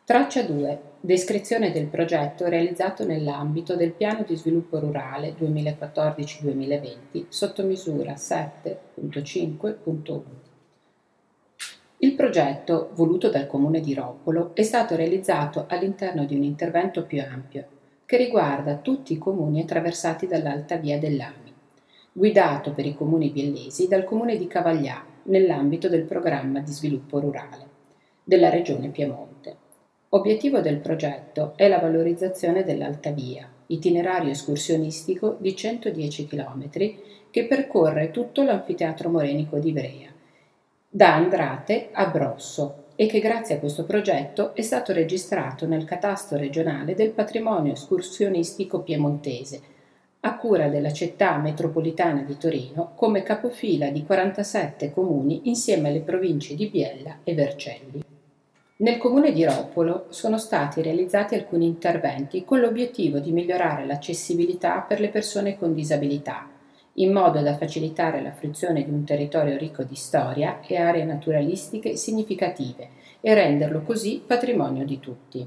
Traccia 2. Descrizione del progetto realizzato nell'ambito del Piano di Sviluppo Rurale 2014-2020, sottomisura 7.5.1. Il progetto, voluto dal Comune di Roppolo, è stato realizzato all'interno di un intervento più ampio, che riguarda tutti i comuni attraversati dall'Alta Via dell'Ami, guidato per i comuni biellesi dal Comune di Cavaglià, nell'ambito del programma di sviluppo rurale della Regione Piemonte. Obiettivo del progetto è la valorizzazione dell'Alta Via, itinerario escursionistico di 110 km che percorre tutto l'anfiteatro morenico di Ivrea, da Andrate a Brosso, e che grazie a questo progetto è stato registrato nel Catasto regionale del patrimonio escursionistico piemontese, a cura della città metropolitana di Torino, come capofila di 47 comuni insieme alle province di Biella e Vercelli. Nel comune di Roppolo sono stati realizzati alcuni interventi con l'obiettivo di migliorare l'accessibilità per le persone con disabilità, in modo da facilitare la fruizione di un territorio ricco di storia e aree naturalistiche significative e renderlo così patrimonio di tutti.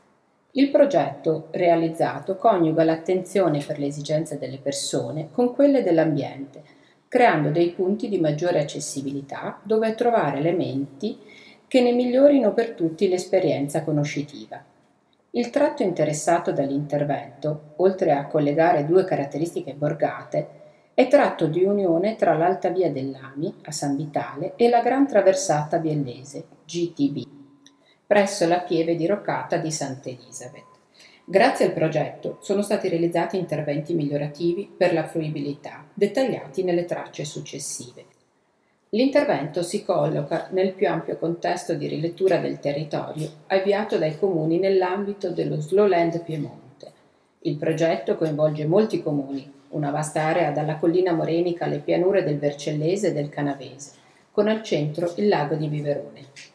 Il progetto realizzato coniuga l'attenzione per le esigenze delle persone con quelle dell'ambiente, creando dei punti di maggiore accessibilità dove trovare elementi che ne migliorino per tutti l'esperienza conoscitiva. Il tratto interessato dall'intervento, oltre a collegare due caratteristiche borgate, è tratto di unione tra l'Alta Via dell'Ami, a San Vitale, e la Gran Traversata Biellese, GTB, presso la pieve diroccata di Sant'Elisabeth. Grazie al progetto sono stati realizzati interventi migliorativi per la fruibilità, dettagliati nelle tracce successive. L'intervento si colloca nel più ampio contesto di rilettura del territorio avviato dai comuni nell'ambito dello Slowland Piemonte. Il progetto coinvolge molti comuni, una vasta area dalla collina morenica alle pianure del Vercellese e del Canavese, con al centro il lago di Viverone.